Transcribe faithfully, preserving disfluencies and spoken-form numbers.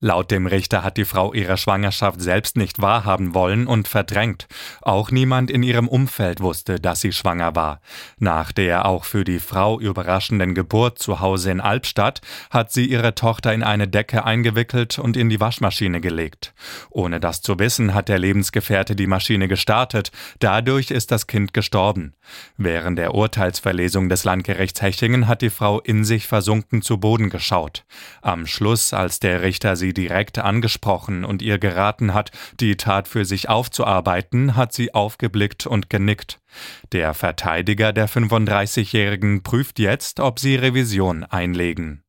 Laut dem Richter hat die Frau ihre Schwangerschaft selbst nicht wahrhaben wollen und verdrängt. Auch niemand in ihrem Umfeld wusste, dass sie schwanger war. Nach der auch für die Frau überraschenden Geburt zu Hause in Albstadt hat sie ihre Tochter in eine Decke eingewickelt und in die Waschmaschine gelegt. Ohne das zu wissen, hat der Lebensgefährte die Maschine gestartet. Dadurch ist das Kind gestorben. Während der Urteilsverlesung des Landgerichts Hechingen hat die Frau in sich versunken zu Boden geschaut. Am Schluss, als der Richter sie direkt angesprochen und ihr geraten hat, die Tat für sich aufzuarbeiten, hat sie aufgeblickt und genickt. Der Verteidiger der fünfunddreißigjährigen prüft jetzt, ob sie Revision einlegen.